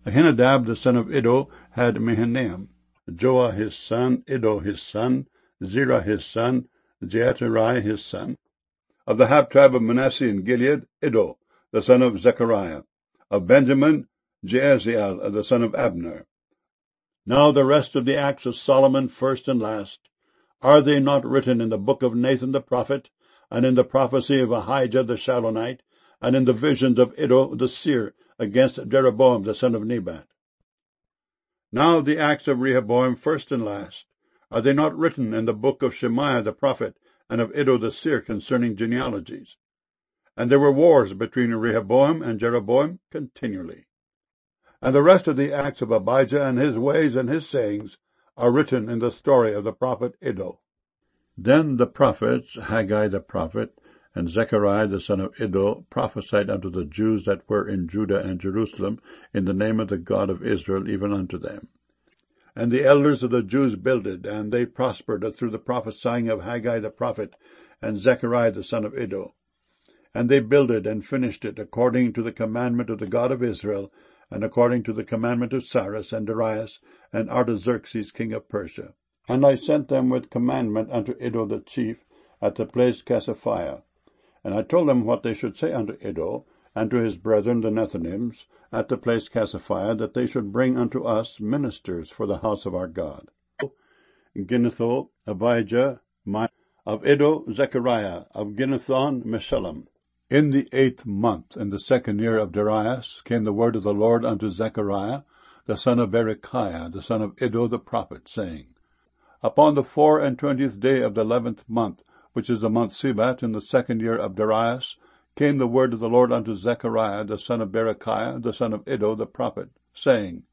Ahinadab the son of Iddo had Mahanaim, Joah his son, Iddo his son, Zerah his son, Jeaterai his son. Of the half-tribe of Manasseh in Gilead, Iddo, the son of Zechariah. Of Benjamin, Jeaziel, the son of Abner. Now the rest of the acts of Solomon, first and last, are they not written in the book of Nathan the prophet, and in the prophecy of Ahijah the Shilonite, and in the visions of Iddo the seer against Jeroboam the son of Nebat? Now the acts of Rehoboam, first and last, are they not written in the book of Shemaiah the prophet, and of Iddo the seer concerning genealogies? And there were wars between Rehoboam and Jeroboam continually. And the rest of the acts of Abijah and his ways and his sayings are written in the story of the prophet Iddo. Then the prophets, Haggai the prophet, and Zechariah the son of Iddo, prophesied unto the Jews that were in Judah and Jerusalem in the name of the God of Israel, even unto them. And the elders of the Jews builded, and they prospered through the prophesying of Haggai the prophet and Zechariah the son of Iddo. And they builded and finished it according to the commandment of the God of Israel, and according to the commandment of Cyrus and Darius and Artaxerxes king of Persia. And I sent them with commandment unto Iddo the chief at the place Casaphiah. And I told them what they should say unto Iddo, and to his brethren the Nethinims, at the place Casaphiah, that they should bring unto us ministers for the house of our God. Ginnethon, Abijah, of Iddo, Zechariah, of Ginnethon, Meshullam. In the 8th month, in the 2nd year of Darius, came the word of the Lord unto Zechariah, the son of Berechiah, the son of Iddo the prophet, saying, Upon the 24th day of the 11th month, which is the month Sibat, in the 2nd year of Darius, came the word of the Lord unto Zechariah, the son of Berechiah, the son of Iddo the prophet, saying,